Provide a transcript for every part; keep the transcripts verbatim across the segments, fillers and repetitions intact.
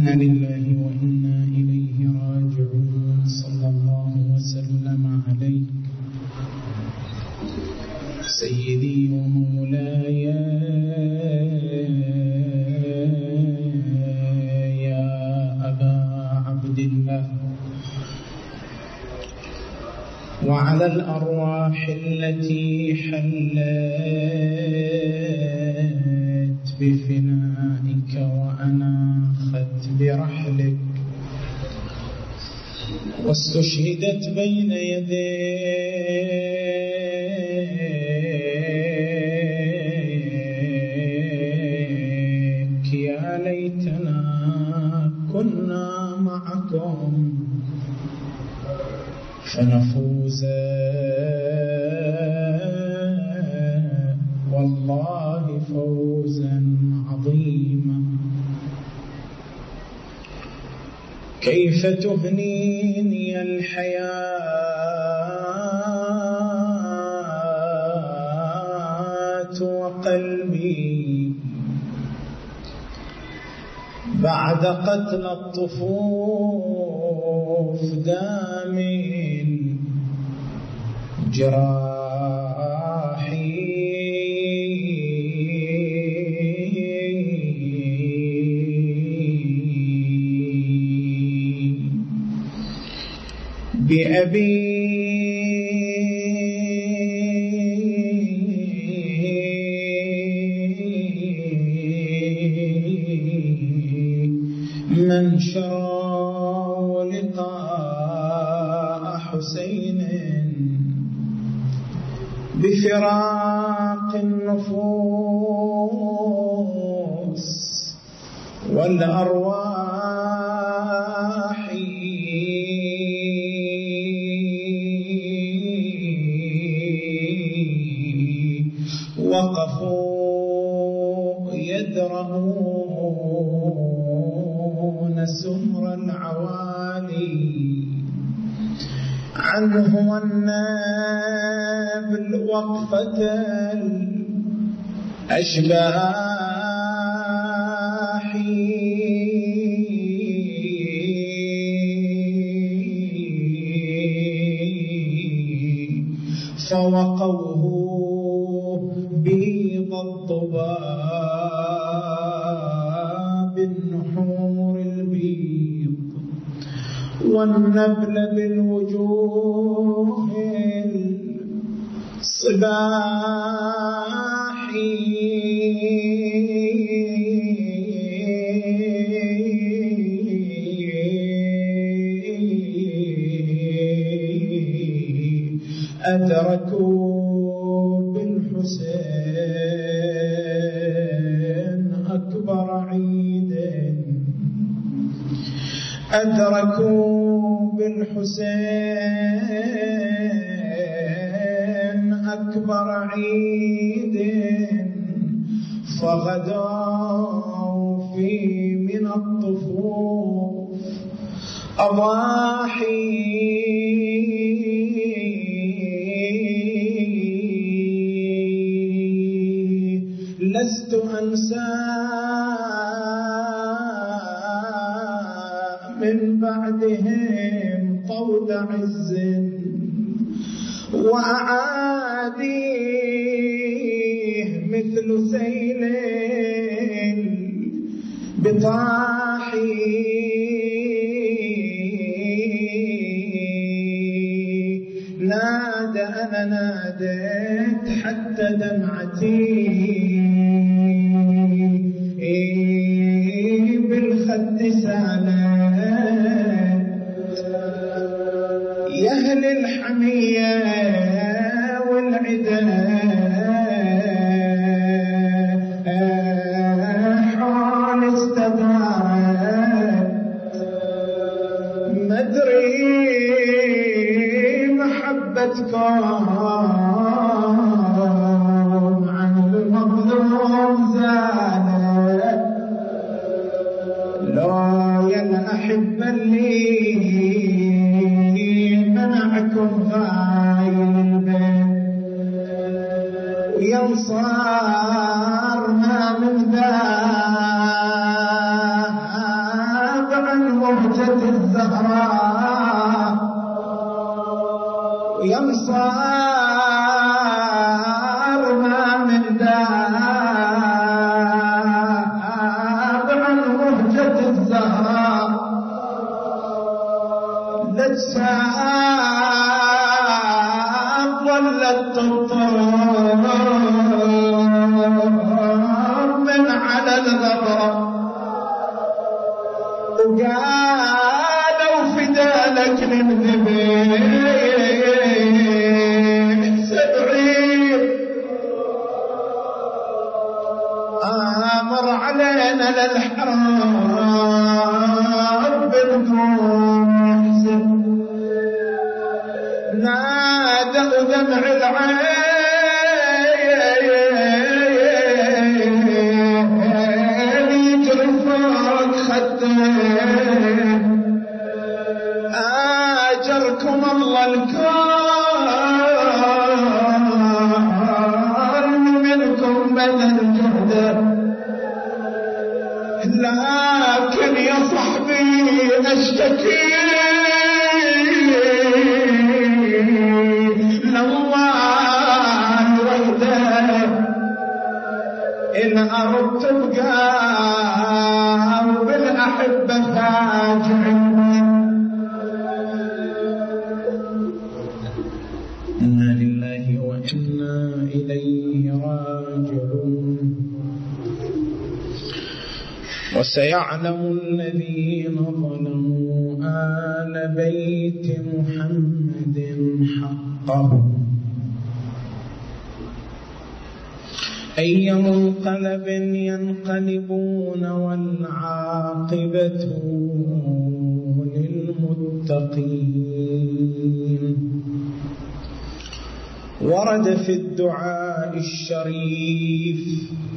إنا لله وإنا إليه راجعون. صلى الله وسلم عليك سيدي ومولاي يا أبا عبد الله، وعلى الأرواح التي حلت بفنائك وأناخت برحلك واستشهدت بين يديك، يا ليتنا كنا معكم فنفوز والله فوزا عظيما. كيف تهنيني الحياة وقلبي بعد قتل الطفوف دام جراحي بأبي من شرى لقاء حسين بفراق النفوس والأرواح، وقفوا يدرؤون سمر العوالي عنه والنابل وقفة الأشباح، فوقوه بيض الضباب النحور البيض والنبل بالوجوه الصباح، أدركوا بالحسين أكبر عيد، أدركوا بالحسين أكبر عيد، فغدوا في من الطفوف أضاحي، لست أنسى من بعدهم طول عز وأعاديه مثل سيل بطاحي، نادى أنا ناديت حتى دمعتي بالخد سالت، يا أهل الحمية والعدا حال استدارت، مدري محبتكم عن المظلوم زالت، لا يا الأحبة اللي منعكم غايل البيت وينصار ما من ذا عن مهجة الزهراء وينصار ما من داب عن مهجة الزهراء لجسام ظلت تطرب من على الغبر وقالوا فدالك للذبيح سبعين آمر علينا للحرام بنقوم نحزن نادوا دمع العين يجري فوق خدين آجركم الله الكون منكم بدل جهده لكن يا صاحبي أشتكي لله وحده إن أردت تبقى وبالأحبة فاجعين. إنا لله وإنا إليه راجعون. وسيعلم الذين ظلموا آل بيت محمد حقهم أي منقلب ينقلبون والعاقبة للمتقين. ورد في الدعاء الشريف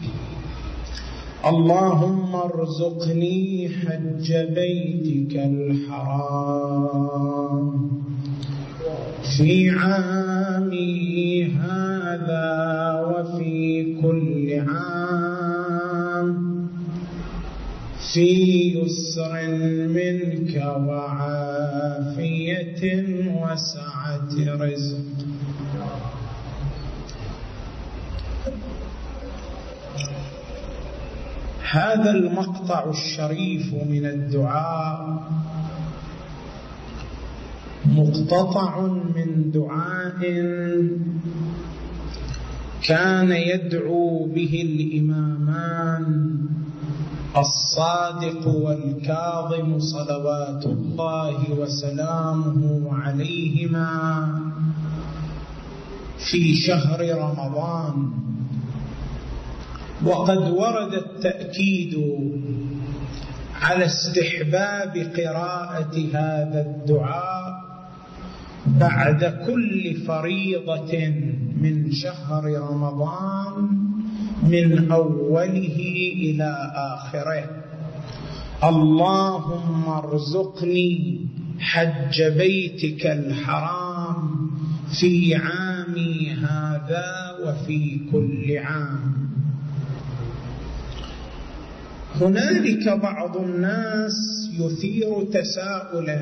اللهم ارزقني حج بيتك الحرام في عامي هذا وفي كل عام في يسر منك وعافية وسعة رزق. هذا المقطع الشريف من الدعاء مقتطع من دعاء كان يدعو به الإمامان الصادق والكاظم صلوات الله وسلامه عليهما في شهر رمضان. وقد ورد التأكيد على استحباب قراءة هذا الدعاء بعد كل فريضة من شهر رمضان من أوله إلى آخره. اللهم ارزقني حج بيتك الحرام في عامي هذا وفي كل عام. هنالك بعض الناس يثير تساؤلا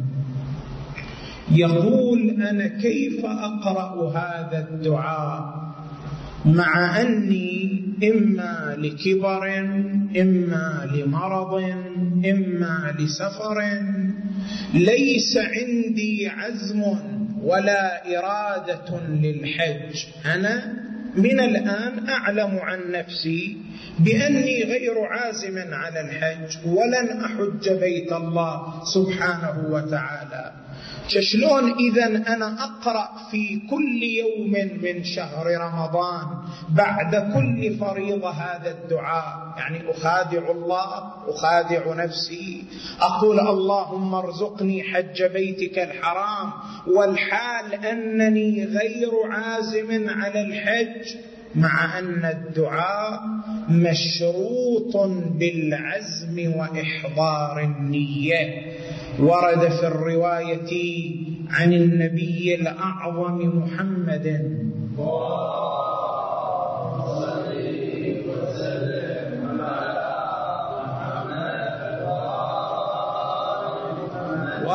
يقول أنا كيف أقرأ هذا الدعاء مع أني إما لكبر إما لمرض إما لسفر ليس عندي عزم ولا إرادة للحج. أنا من الآن أعلم عن نفسي بأني غير عازم على الحج ولن أحج بيت الله سبحانه وتعالى. شلون إذن أنا أقرأ في كل يوم من شهر رمضان بعد كل فريضة هذا الدعاء؟ يعني أخادع الله، أخادع نفسي، أقول اللهم ارزقني حج بيتك الحرام والحال أنني غير عازم على الحج، مع أن الدعاء مشروط بالعزم وإحضار النية. ورد في الرواية عن النبي الأعظم محمد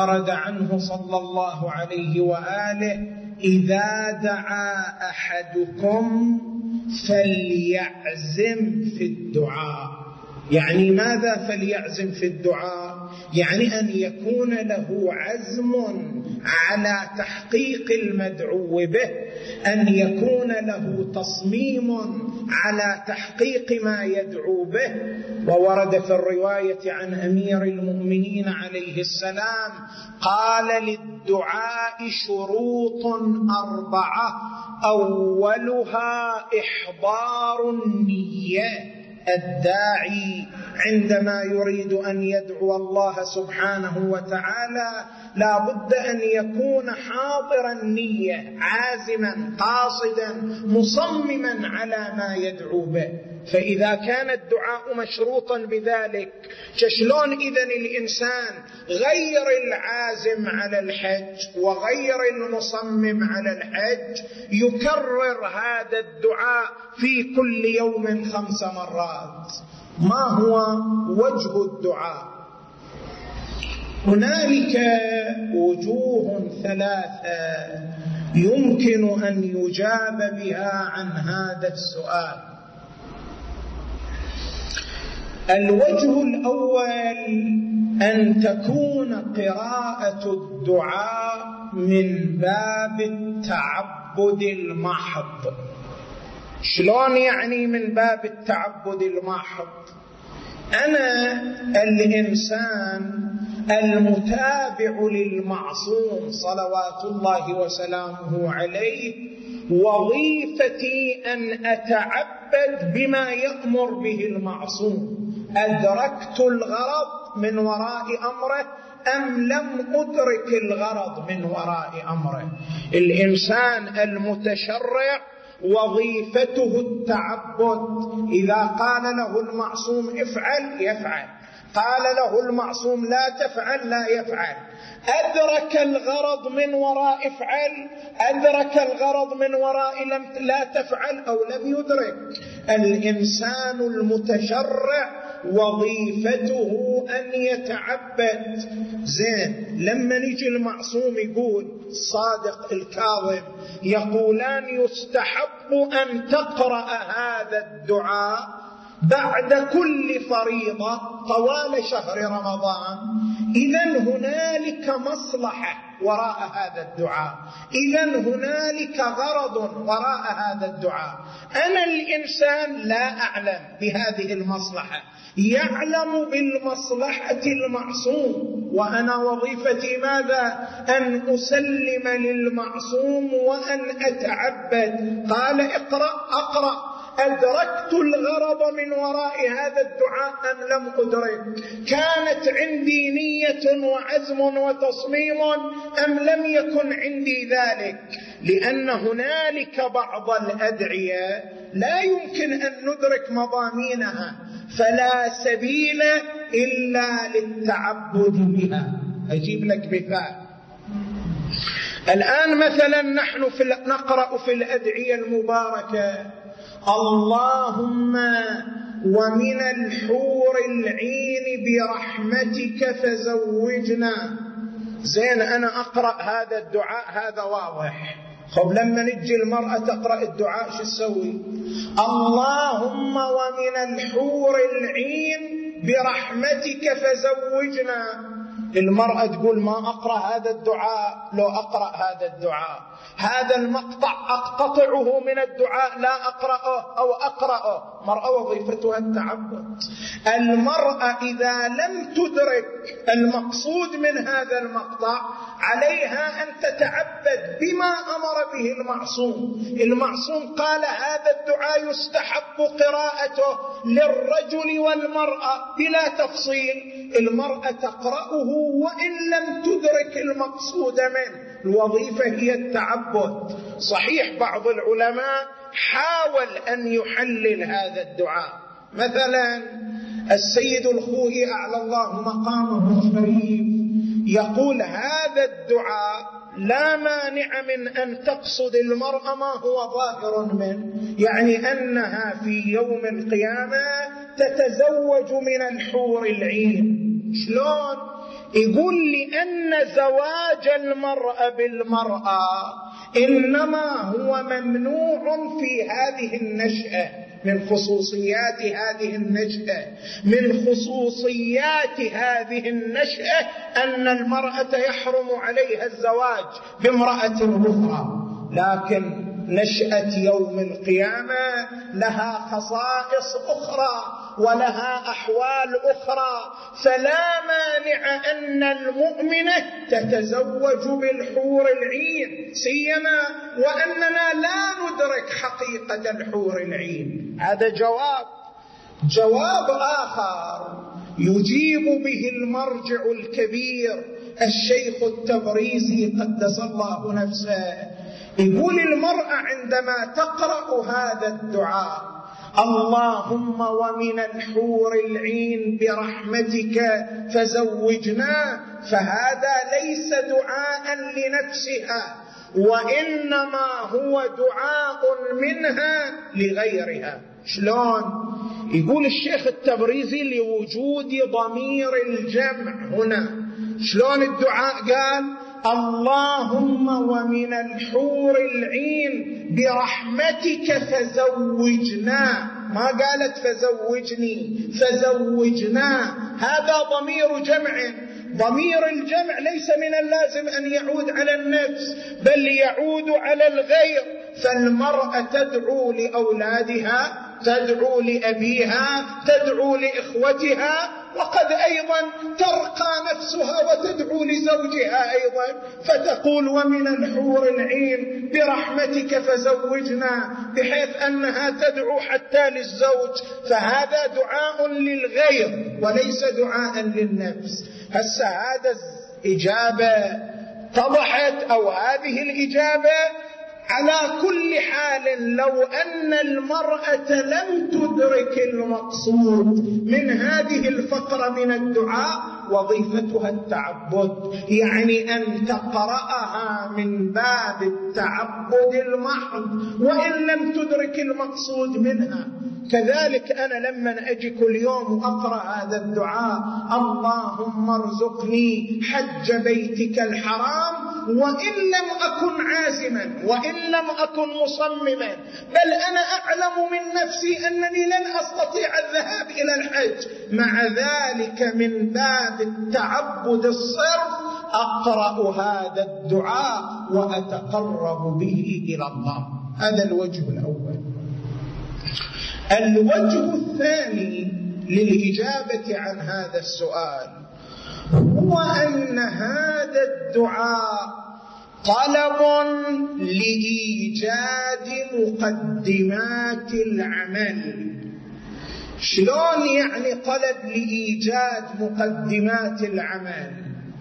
ورد عنه صلى الله عليه وآله: إذا دعا أحدكم فليعزم في الدعاء. يعني ماذا فليعزم في الدعاء؟ يعني أن يكون له عزم على تحقيق المدعو به، أن يكون له تصميم على تحقيق ما يدعو به. وورد في الرواية عن أمير المؤمنين عليه السلام قال: للدعاء شروط أربعة، أولها إحضار النية. الداعي عندما يريد أن يدعو الله سبحانه وتعالى لا بد أن يكون حاضر النية، عازما قاصدا مصمما على ما يدعو به. فإذا كان الدعاء مشروطا بذلك، شلون إذن الإنسان غير العازم على الحج وغير المصمم على الحج يكرر هذا الدعاء في كل يوم خمس مرات؟ ما هو وجه الدعاء؟ هنالك وجوه ثلاثة يمكن أن يجاب بها عن هذا السؤال. الوجه الأول أن تكون قراءة الدعاء من باب التعبد المحض. شلون يعني من باب التعبد المحض؟ أنا الإنسان المتابع للمعصوم صلوات الله وسلامه عليه وظيفتي أن أتعبد بما يأمر به المعصوم. أدركت الغرض من وراء أمره أم لم أدرك الغرض من وراء أمره؟ الإنسان المتشرع وظيفته التعبد. إذا قال له المعصوم افعل يفعل، قال له المعصوم لا تفعل لا يفعل. أدرك الغرض من وراء افعل، أدرك الغرض من وراء لم لا تفعل أو لم يدرك. الإنسان المتشرع وظيفته أن يتعبد. زين، لما نيجي المعصوم يقول الصادق الكاظم يقولان يستحب أن تقرأ هذا الدعاء بعد كل فريضة طوال شهر رمضان. إذن هنالك مصلحة وراء هذا الدعاء، إذن هنالك غرض وراء هذا الدعاء. أنا الإنسان لا أعلم بهذه المصلحة، يعلم بالمصلحة المعصوم، وأنا وظيفتي ماذا؟ أن أسلم للمعصوم وأن أتعبد. قال اقرأ أقرأ. أدركت الغرض من وراء هذا الدعاء أم لم أدرك؟ كانت عندي نية وعزم وتصميم أم لم يكن عندي ذلك؟ لأن هنالك بعض الأدعية لا يمكن أن ندرك مضامينها، فلا سبيل إلا للتعبد بها. أجيب لك مثال. الآن مثلا نحن في نقرأ في الأدعية المباركة: اللهم ومن الحور العين برحمتك فزوجنا. زين، أنا أقرأ هذا الدعاء، هذا واضح. خب لما نجي المرأة تقرأ الدعاء شو تسوي؟ اللهم ومن الحور العين برحمتك فزوجنا. المرأة تقول ما أقرأ هذا الدعاء. لو أقرأ هذا الدعاء، هذا المقطع أقطعه من الدعاء، لا أقرأه أو أقرأه. مرأة وظيفتها التعبد. المرأة إذا لم تدرك المقصود من هذا المقطع عليها أن تتعبد بما أمر به المعصوم. المعصوم قال هذا الدعاء يستحب قراءته للرجل والمرأة بلا تفصيل. المرأة تقرأه وإن لم تدرك المقصود منه. الوظيفة هي التعبد. صحيح بعض العلماء حاول أن يحلل هذا الدعاء. مثلا السيد الخوئي أعلى الله مقامه الشريف يقول هذا الدعاء لا مانع من أن تقصد المرأة ما هو ظاهر منه، يعني أنها في يوم القيامة تتزوج من الحور العين. شلون؟ يقول لأن زواج المرأة بالمرأة إنما هو ممنوع في هذه النشأة. من خصوصيات هذه النشأة من خصوصيات هذه النشأة أن المرأة يحرم عليها الزواج بامرأة أخرى، لكن نشأة يوم القيامة لها خصائص أخرى ولها أحوال أخرى، فلا مانع أن المؤمنة تتزوج بالحور العين، سيما وأننا لا ندرك حقيقة الحور العين. هذا جواب. جواب آخر يجيب به المرجع الكبير الشيخ التبريزي قدس الله نفسه، يقول المرأة عندما تقرأ هذا الدعاء اللهم ومن الحور العين برحمتك فزوجنا، فهذا ليس دعاء لنفسها، وإنما هو دعاء منها لغيرها. شلون؟ يقول الشيخ التبريزي لوجود ضمير الجمع هنا. شلون الدعاء؟ قال اللهم ومن الحور العين برحمتك فزوجنا، ما قالت فزوجني، فزوجنا، هذا ضمير جمع. ضمير الجمع ليس من اللازم أن يعود على النفس بل يعود على الغير، فالمرأة تدعو لأولادها، تدعو لأبيها، تدعو لإخوتها، وقد أيضا ترقى نفسها وتدعو لزوجها أيضا، فتقول ومن الحور العين برحمتك فزوجنا، بحيث أنها تدعو حتى للزوج، فهذا دعاء للغير وليس دعاء للنفس. هسه هذا الإجابة اتضحت، أو هذه الإجابة على كل حال لو أن المرأة لم تدرك المقصود من هذه الفقرة من الدعاء وظيفتها التعبد، يعني أن تقرأها من باب التعبد المحض وإن لم تدرك المقصود منها. كذلك أنا لما أجي كل يوم وأقرأ هذا الدعاء اللهم ارزقني حج بيتك الحرام، وإن لم أكن عازما وإن لم أكن مصمما، بل أنا أعلم من نفسي أنني لن أستطيع الذهاب إلى الحج، مع ذلك من باب التعبد الصرف أقرأ هذا الدعاء وأتقرب به إلى الله. هذا الوجه الأول. الوجه الثاني للإجابة عن هذا السؤال هو أن هذا الدعاء طلب لإيجاد مقدمات العمل. شلون يعني طلب لإيجاد مقدمات العمل؟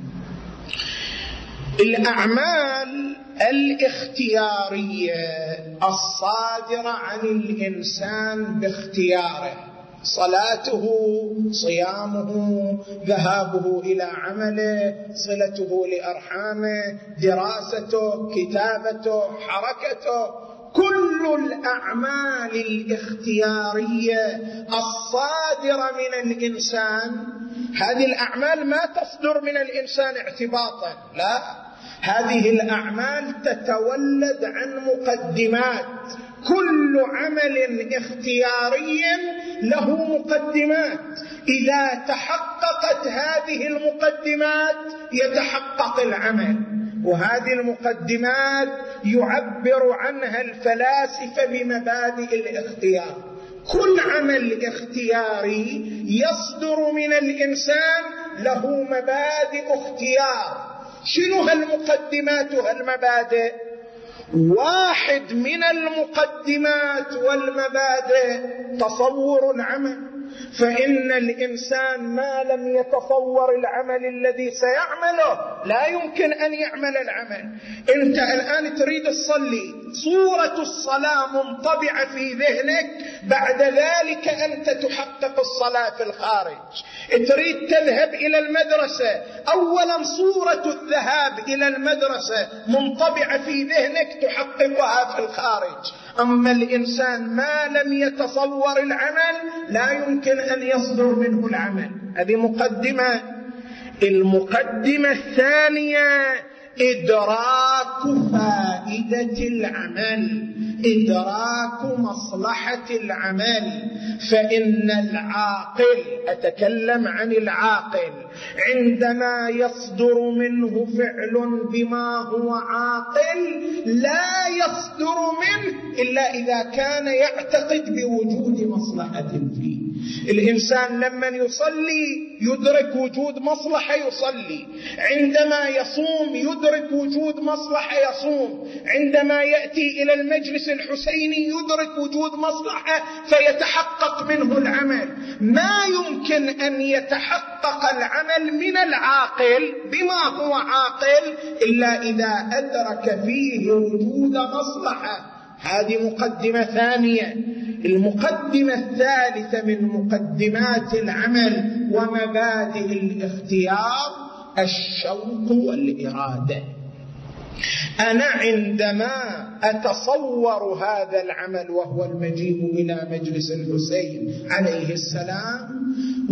الأعمال الاختيارية الصادرة عن الإنسان باختياره، صلاته، صيامه، ذهابه إلى عمله، صلته لأرحامه، دراسته، كتابته، حركته، كل الأعمال الاختيارية الصادرة من الإنسان، هذه الأعمال ما تصدر من الإنسان اعتباطا، لا، هذه الأعمال تتولد عن مقدمات. كل عمل اختياري له مقدمات، إذا تحققت هذه المقدمات يتحقق العمل، وهذه المقدمات يعبر عنها الفلاسفة بمبادئ الاختيار. كل عمل اختياري يصدر من الإنسان له مبادئ اختيار. شنو هالمقدمات وهالمبادئ؟ واحد من المقدمات والمبادئ تصور العمل، فإن الإنسان ما لم يتصور العمل الذي سيعمله لا يمكن أن يعمل العمل. أنت الآن تريد تصلي، صورة الصلاة منطبعة في ذهنك، بعد ذلك أنت تحقق الصلاة في الخارج. تريد تذهب إلى المدرسة، أولا صورة الذهاب إلى المدرسة منطبعة في ذهنك تحققها في الخارج. أما الإنسان ما لم يتصور العمل لا يمكن أن يصدر منه العمل. هذه مقدمة. المقدمة الثانية إدراك فائدة العمل، إدراك مصلحة العمل. فإن العاقل، أتكلم عن العاقل، عندما يصدر منه فعل بما هو عاقل لا يصدر منه إلا إذا كان يعتقد بوجود مصلحة فيه. الإنسان لما يصلي يدرك وجود مصلحة يصلي، عندما يصوم يدرك وجود مصلحة يصوم، عندما يأتي إلى المجلس الحسيني يدرك وجود مصلحة فيتحقق منه العمل. ما يمكن أن يتحقق العمل من العاقل بما هو عاقل إلا إذا أدرك فيه وجود مصلحة. هذه مقدمة ثانية. المقدمة الثالثة من مقدمات العمل ومبادئ الاختيار الشوق والإرادة. أنا عندما أتصور هذا العمل وهو المجيء إلى مجلس الحسين عليه السلام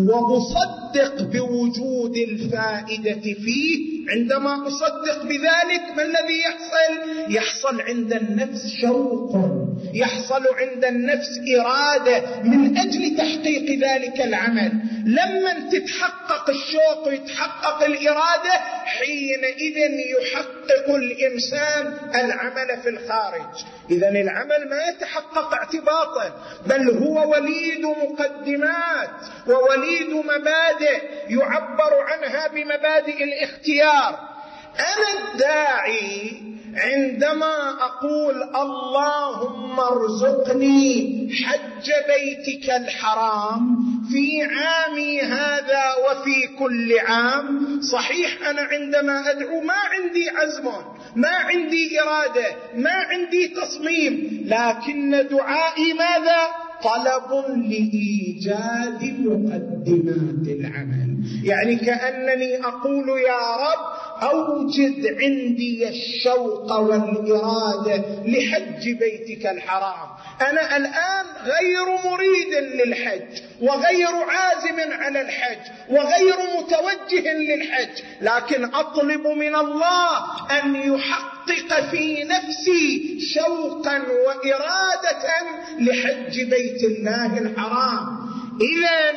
وأصدق بوجود الفائدة فيه، عندما أصدق بذلك ما الذي يحصل؟ يحصل عند النفس شوق، يحصل عند النفس إرادة من أجل تحقيق ذلك العمل. لما تتحقق الشوق ويتحقق الإرادة حينئذ يحقق الإنسان العمل في الخارج. إذن العمل ما يتحقق اعتباطا، بل هو وليد مقدمات ووليد مبادئ يعبر عنها بمبادئ الاختيار. أنا الداعي عندما أقول اللهم ارزقني حج بيتك الحرام في عامي هذا وفي كل عام، صحيح أنا عندما أدعو ما عندي عزم، ما عندي إرادة، ما عندي تصميم، لكن دعائي ماذا؟ طلب لإيجاد مقدمات العمل. يعني كأنني أقول يا رب أوجد عندي الشوق والإرادة لحج بيتك الحرام. أنا الآن غير مريد للحج وغير عازم على الحج وغير متوجه للحج، لكن أطلب من الله أن يحقق في نفسي شوقا وإرادة لحج بيت الله الحرام. إذن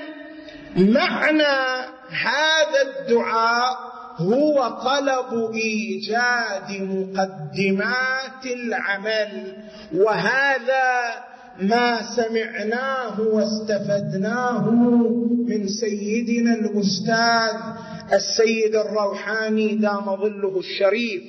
معنى هذا الدعاء هو طلب إيجاد مقدمات العمل، وهذا ما سمعناه واستفدناه من سيدنا الأستاذ السيد الروحاني دام ظله الشريف.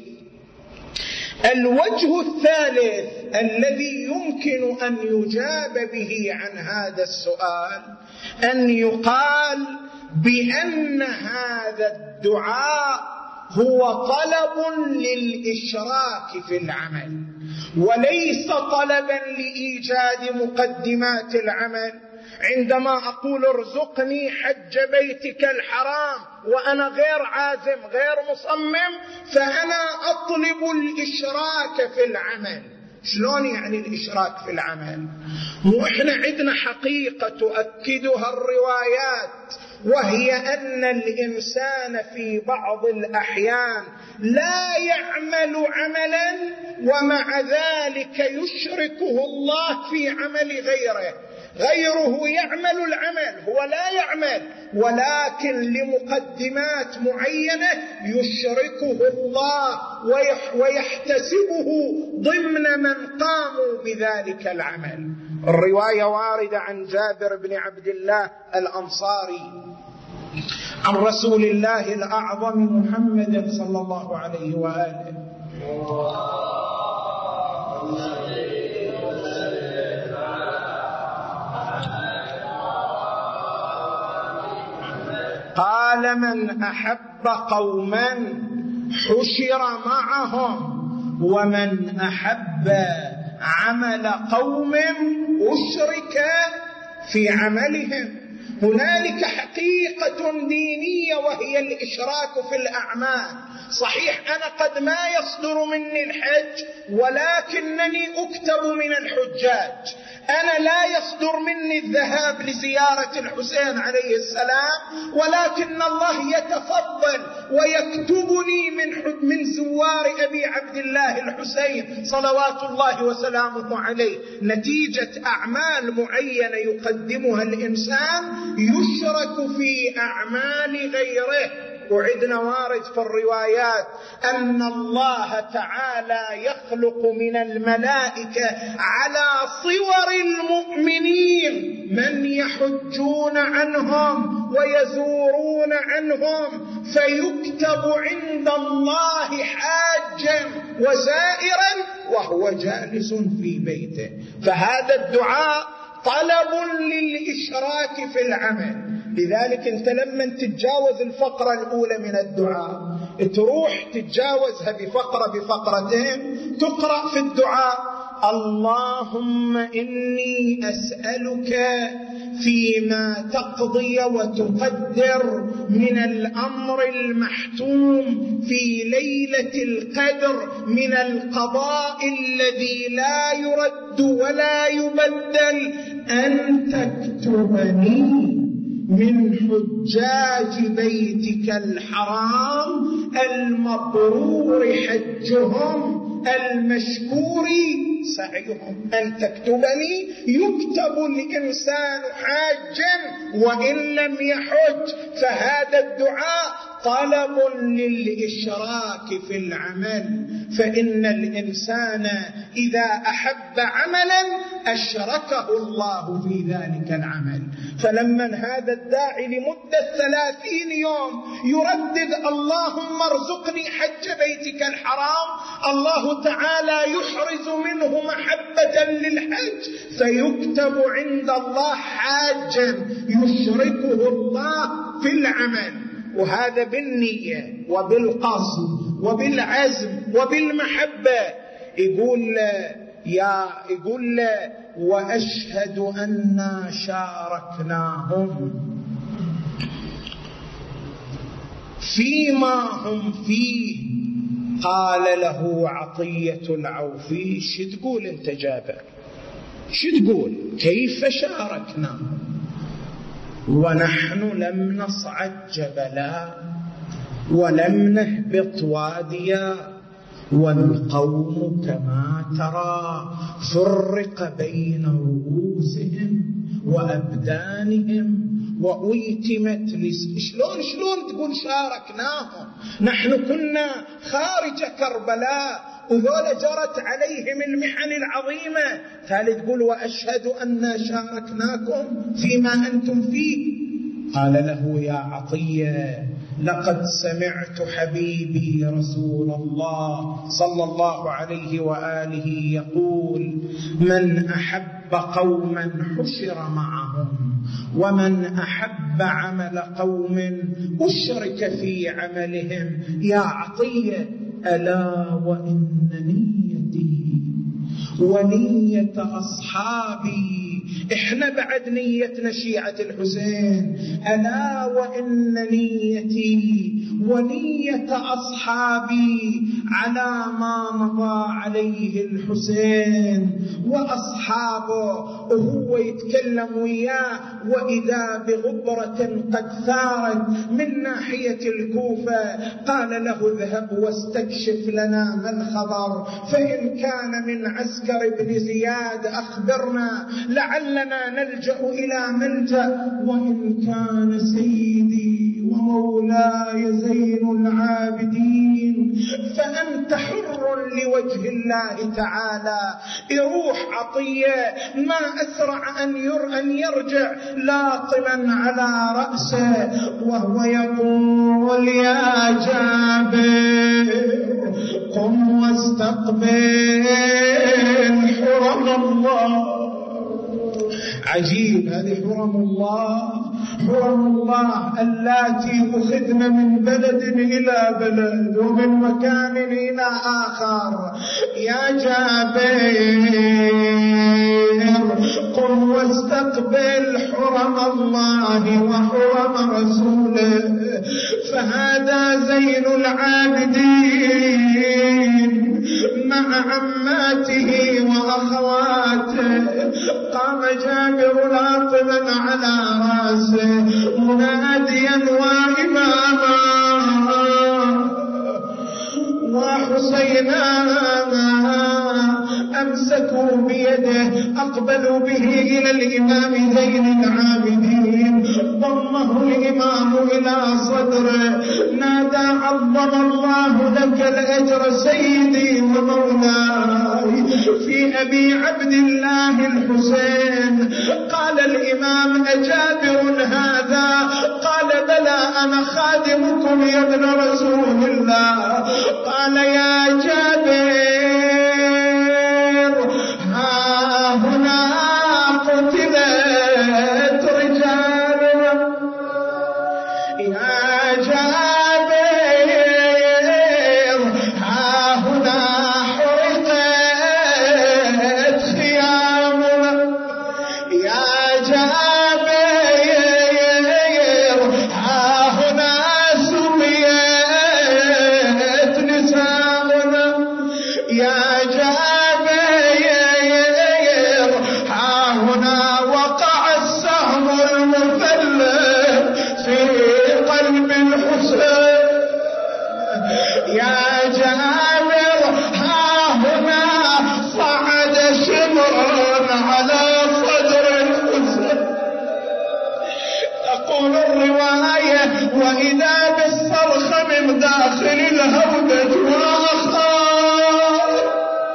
الوجه الثالث الذي يمكن أن يجاب به عن هذا السؤال أن يقال بأن هذا الدعاء هو طلب للإشراك في العمل وليس طلبا لإيجاد مقدمات العمل. عندما أقول ارزقني حج بيتك الحرام وأنا غير عازم غير مصمم فأنا أطلب الإشراك في العمل. شلون يعني الإشراك في العمل؟ مو إحنا عندنا حقيقة تؤكدها الروايات، وهي أن الإنسان في بعض الأحيان لا يعمل عملا ومع ذلك يشركه الله في عمل غيره. غيره يعمل العمل هو لا يعمل، ولكن لمقدمات معينة يشركه الله ويحتسبه ضمن من قاموا بذلك العمل. الرواية واردة عن جابر بن عبد الله الأنصاري عن رسول الله الأعظم محمد صلى الله عليه وآله قال من أحب قوما حشر معهم ومن أحب عمل قوم أشرك في عملهم. هنالك حقيقة دينية وهي الإشراك في الأعمال. صحيح أنا قد ما يصدر مني الحج ولكنني أكتب من الحجاج، أنا لا يصدر مني الذهاب لزيارة الحسين عليه السلام، ولكن الله يتفضل ويكتبني من من زوار أبي عبد الله الحسين صلوات الله وسلامه عليه. نتيجة أعمال معينة يقدمها الإنسان يشرك في أعمال غيره. وعدنا وارد في الروايات أن الله تعالى يخلق من الملائكة على صور المؤمنين من يحجون عنهم ويزورون عنهم، فيكتب عند الله حاجا وزائرا وهو جالس في بيته. فهذا الدعاء طلب للإشراك في العمل. لذلك انت لما تتجاوز الفقرة الأولى من الدعاء تروح تتجاوزها بفقرة بفقرتين، تقرأ في الدعاء: اللهم إني أسألك فيما تقضي وتقدر من الأمر المحتوم في ليلة القدر من القضاء الذي لا يرد ولا يبدل، أن تكتبني من حجاج بيتك الحرام المبرور حجهم المشكور سعيهم. أن تكتبني، يكتب الإنسان حاجا وإن لم يحج. فهذا الدعاء طلب للإشراك في العمل، فإن الإنسان إذا أحب عملا أشركه الله في ذلك العمل. فلما هذا الداعي لمدة ثلاثين يوم يردد اللهم ارزقني حج بيتك الحرام، الله تعالى يحرز منه محبة للحج فيكتب عند الله حاجا يشركه الله في العمل. وهذا بالنية وبالقصد وبالعزم وبالمحبة. يقول يا يقول وأشهد أننا شاركناهم فيما هم فيه. قال له عطية العوفي: شو تقول أنت جابر؟ شو تقول؟ كيف شاركناهم ونحن لم نصعد جبلا ولم نهبط واديا والقوم كما ترى فرق بين رؤوسهم وأبدانهم وأيتمت لس... شلون شلون تقول شاركناهم؟ نحن كنا خارج كربلاء وذولا جرت عليهم المحن العظيمة. قال تقول وأشهد أننا شاركناكم فيما أنتم فيه. قال له يا عطية لقد سمعت حبيبي رسول الله صلى الله عليه وآله يقول: من أحب قوما حشر معهم، ومن أحب عمل قوم أشرك في عملهم. يا عطية ألا وإن نيتي ونية أصحابي، إحنا بعد نيتنا شيعة الحسين، ألا وإن نيتي ونية أصحابي على ما مضى عليه الحسين وأصحابه. وهو يتكلم وياه وإذا بغبرة قد ثارت من ناحية الكوفة. قال له اذهب واستكشف لنا ما الخبر، فإن كان من عسكر ابن زياد أخبرنا لعلنا نلجأ إلى ملجأ، وإن كان سيدي ومولاي زين العابدين فأنت حر لوجه الله تعالى. يروح عطية ما أسرع أن أن يرجع لاطما على رأسه وهو يقول يا جابر قم واستقبل حرم الله. عجيب، هذه حرم الله، حرم الله اللاتي أخذن من بلد إلى بلد ومن مكان إلى آخر. يا جابر قم واستقبل حرم الله وحرم رسوله، فهذا زين العابدين مع عماته وأخواته. قام جابر لاطما على راسه مناديا وإماما وحسينا، أمسكوا بيده أقبلوا به إلى الإمام زين العابدين، ضمه الإمام إلى صدره، نادى عظم الله لك الأجر سيدي ومولاي في أبي عبد الله الحسين. قال الإمام أجابر هذا؟ قال بلى أنا خادمكم يا ابن رسول الله. قال يا جابر ها هنا قتلت رجال، يا جابر ها هنا حرقت خيام، يا جابر ها هنا سميت نساؤنا، يا جابر ها هنا وقع السهم المفلت في قلب الحسين، يا جابر ها هنا صعد شمر على صدر الحسين. تقول الرواية وإذا بالصرخ من داخل الهودة وأخاه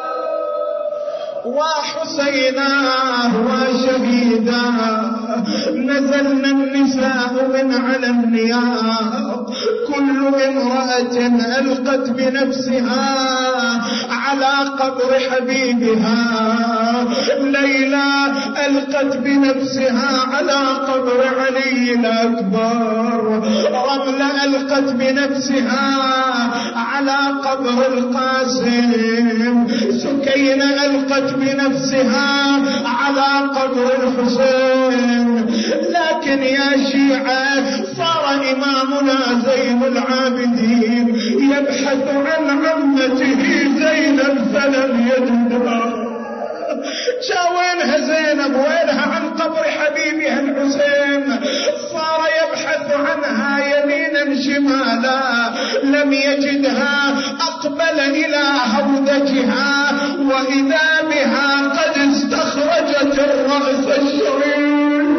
وحسينا وشهيدا. نزلنا النساء من على النياق، كل امرأة ألقت بنفسها على قبر حبيبها. ليلى ألقت بنفسها على قبر علي الأكبر، رملة ألقت بنفسها على قبر القاسم، سكينة ألقت بنفسها على قبر الحسين. لكن يا شيعة صار إمامنا زين العابدين يبحث عن عمته زينب فلم يجدها. وينها زينب؟ وينها عن قبر حبيبها الحسين؟ صار يبحث عنها يمينا شمالا لم يجدها. أقبل إلى هودتها وإذا بها قد استخرجت الرأس الشريف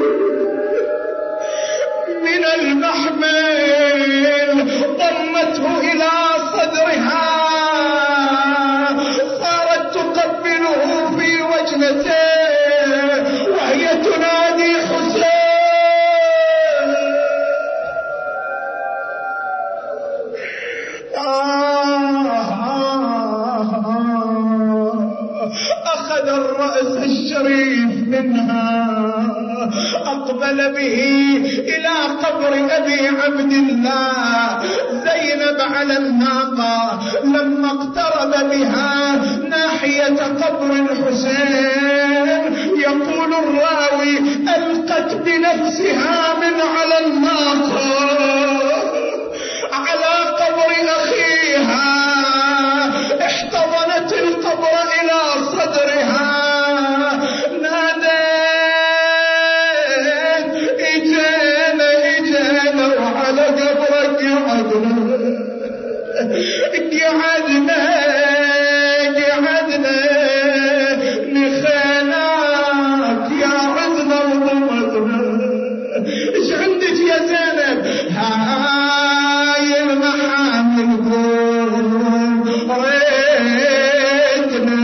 من المحمل، ضمته إلى صدرها، صارت تقبله في وجنته وهي تنادي حسين. أخذ الرأس الشريف منها، أقبل به إلى قبر أبي عبد الله. زينب على الناقة لما اقترب بها ناحية قبر الحسين، يقول الراوي ألقت بنفسها من على الناقة على قبر أخيها، احتضنت القبر إلى صدرها، نادت إجينا إجينا وعلى قبرك قعدنا قعدنا نخاناك يا عزنا وضمتنا. ايش عندك يا زينب؟ هاي المحامل ريتنا.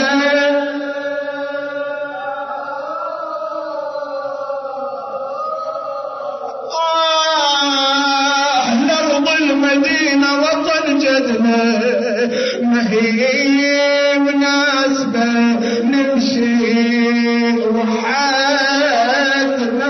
آه لأرض المدينة وطن جدنا، ما هي مناسبة نمشي وحدنا.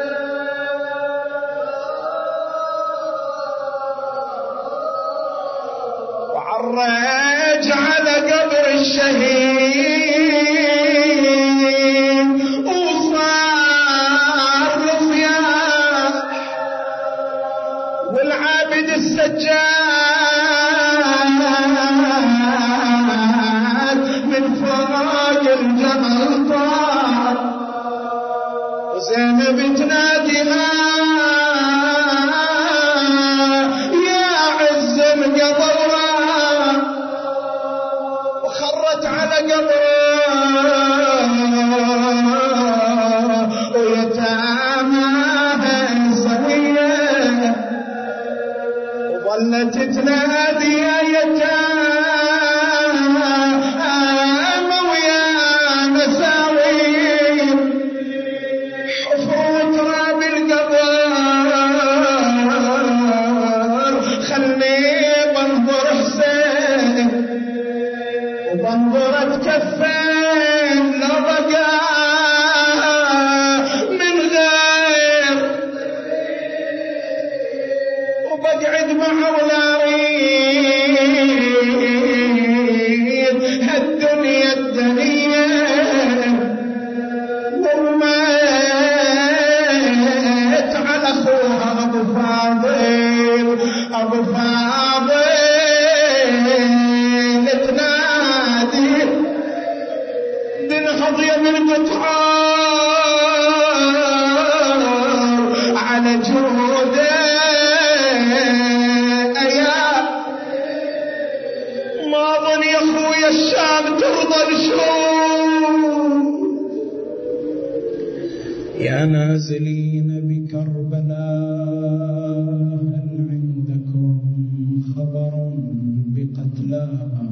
وعرج على قبر الشهيد الدجال من فوق الجبل طار وزينب تناديها يا عز القبر وخرت على قبره ويتاماها سويه وظلت تنادي يا يتامى ويا مساوين حفروا تراب القبر خلني بنظر حسين وبنظرت كفين لا بقى من غير وبقعد معه ولا اريد هالدنيا الدنيا وميت على اخوها ابو فاضل ابو فاضل تنادي بنهض يم القطار على جوده يا ما ظن يا اخويا الشام ترضى بشوف يا نازلين بكربلاء هل عندكم خبر بقتلاها؟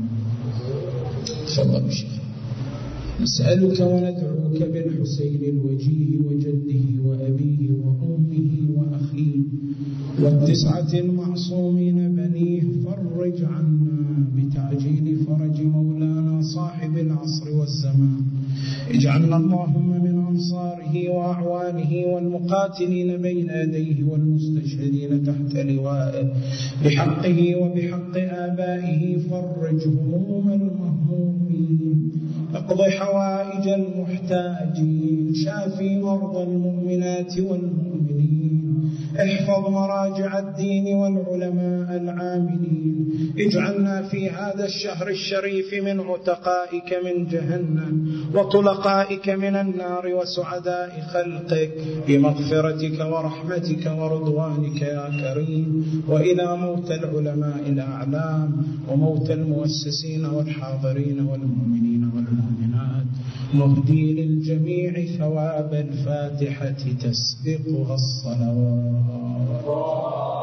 تفضل شيخ. نسألك وندعوك بالحسين الوجيه وجده وأبيه وأمه وأخيه والتسعة المعصومين بنيه فرج عنا بتعجيل فرج مولانا صاحب العصر والزمان. اجعلنا اللهم من أنصاره وأعوانه والمقاتلين بين يديه والمستشهدين تحت لوائه بحقه وبحق آبائه. فرج هموم المهمومين اقض حوائج المحتاجين شافي مرضى المؤمنات والمؤمنين احفظ مراجع الدين والعلماء العاملين. اجعلنا في هذا الشهر الشريف من عتقائك من جهنم وطلقائك من النار وسعداء خلقك بمغفرتك ورحمتك ورضوانك يا كريم. وإلى موت العلماء الأعلام وموت المؤسسين والحاضرين والمؤمنين والمؤمنات نهدي للجميع ثواب الفاتحة تسبقها الصلوات.